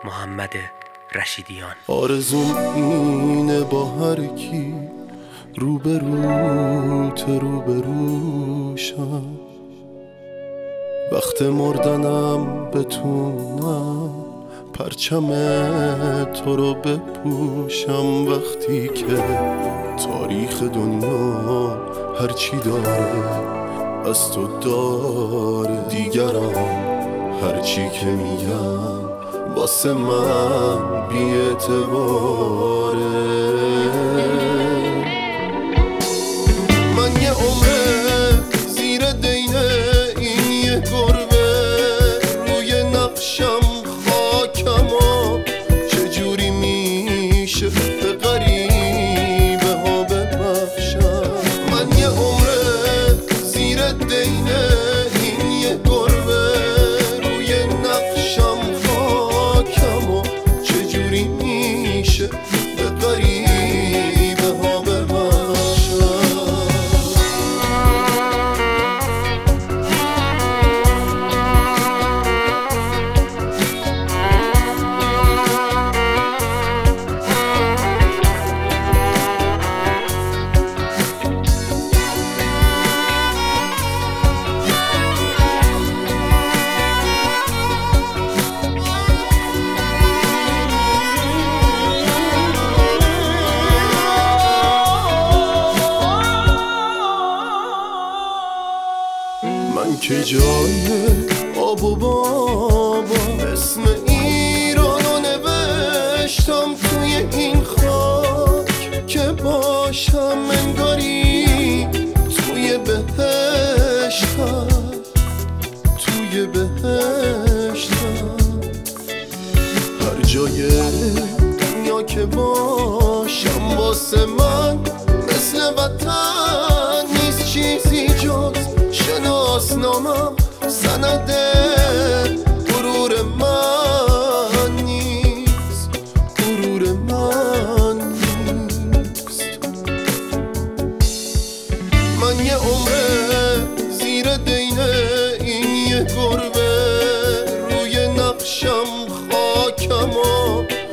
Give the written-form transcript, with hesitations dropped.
محمد رشیدیان. آرزوم اینه با هر کی روبروشم، وقت مردنم بتونم پرچم تو رو بپوشم. وقتی که تاریخ دنیا هرچی داره از تو داره، دیگران هرچی که میگم واسه من بی اعتباره. من یه عمره زیر دینه این یه گربه، روی نقشم خاکم و چجوری میشه به غریبه ها ببخشم. من یه عمره زیر دینه این یه گربه، روی نقشم خاکم و چجوری میشه به غریبه ها ببخشم. من که جای آب و بابا اسم ایرانو نوشتم توی این خاک که باشم انگاری توی بهشتم، توی بهشتم. هر جای دنیا که باشم واسه من مثل وطن نیست چیزی جز شناسنامم، سند غرور من نیست، غرور من نیست. من یه عمره زیر دینه این یه گربه، روی نقشم خاکم و